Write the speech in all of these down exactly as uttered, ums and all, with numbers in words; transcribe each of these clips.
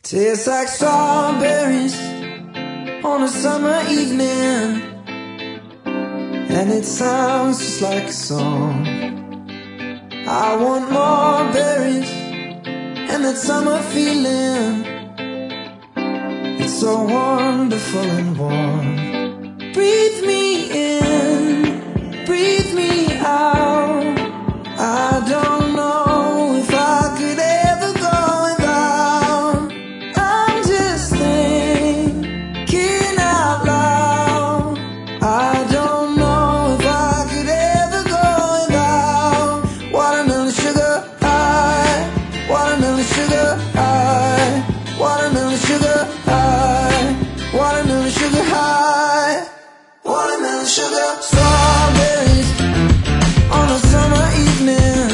Tastes like strawberries on a summer evening, and it sounds just like a song. I want more berries and that summer feeling. It's so wonderful and warm. Breathe me in, breathe me out. I don't know if I could ever go without. I'm just thinking out loud. I don't know if I could ever go without watermelon sugar high, watermelon sugar high, watermelon sugar high, watermelon sugar high, watermelon sugar. Strawberries on a summer evening,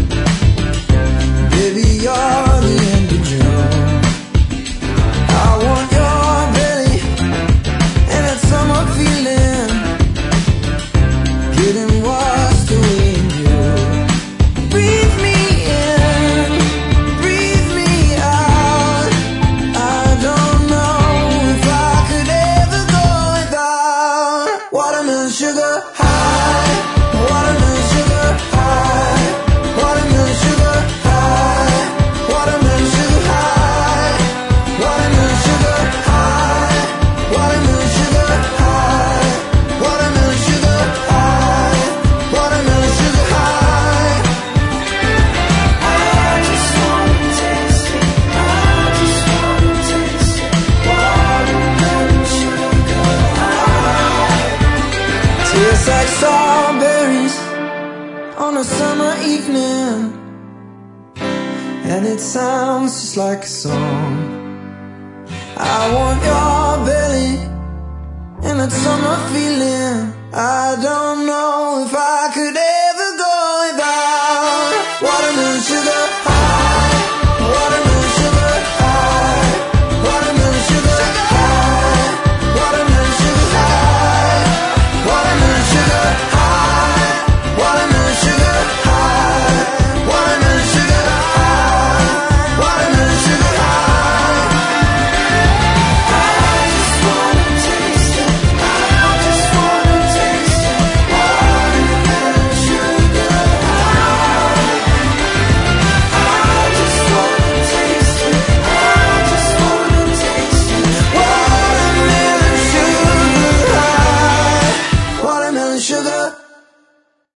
baby, you're the end of June. I want your belly and that summer feeling, getting washed away in you. Breathe me in, breathe me out. I don't know if I could ever go without watermelon sugar high, watermelon sugar high, watermelon sugar high, watermelon sugar high, watermelon sugar high, watermelon sugar high, watermelon sugar high, watermelon sugar high. I just wanna taste it, I just wanna taste it, watermelon sugar high. Tastes like strawberries on a summer evening, and it sounds just like a song. I want your belly and that summer feeling. I don't know if I